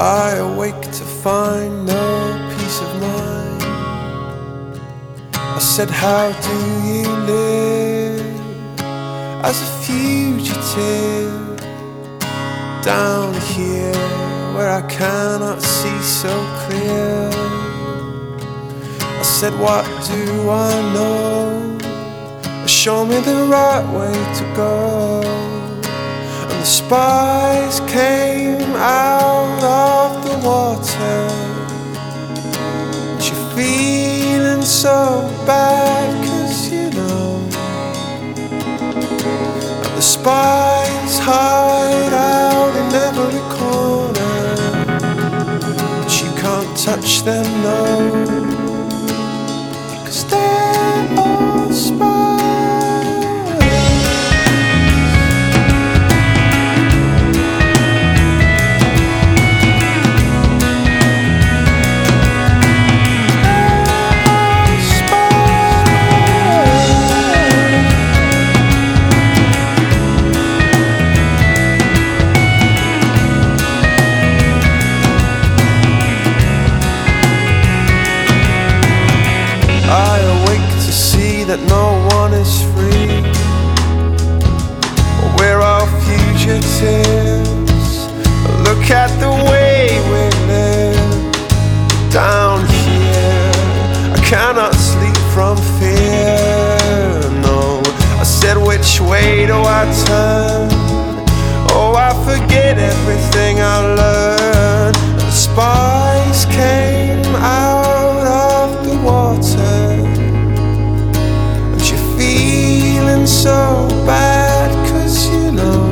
I awake to find no peace of mind. I said, how do you live as a fugitive down here where I cannot see so clear? I said, what do I know? Show me the right way to go. And the spies came out of the water. And you're feeling so bad, 'cause you know. And the spies hide out in every corner, but you can't touch them, no, 'cause they're all spies. I awake to see that no one is free. We're all fugitives. Look at the way we live down here. I cannot sleep from fear, no. I said, which way do I turn? Oh, I forget everything I learned. The spies came out of the water, and you're feeling so bad, 'cause you know.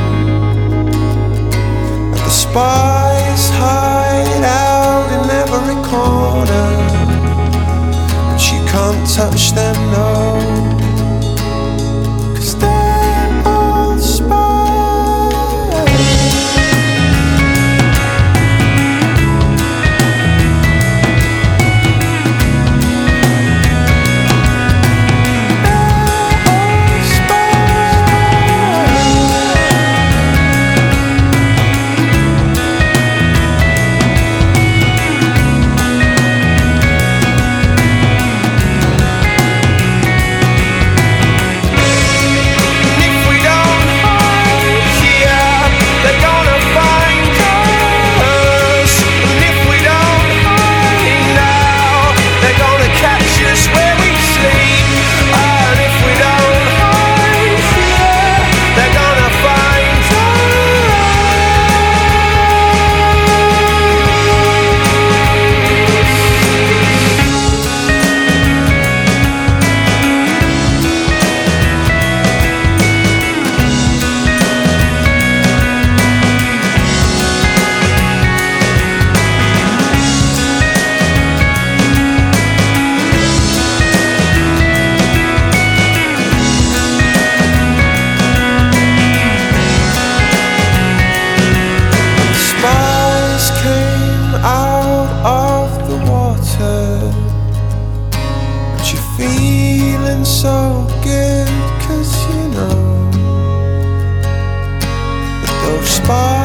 And the spies hide out in every corner, but you can't touch them, no, 'cause they're all spies. Feeling so good, 'cause you know that those spies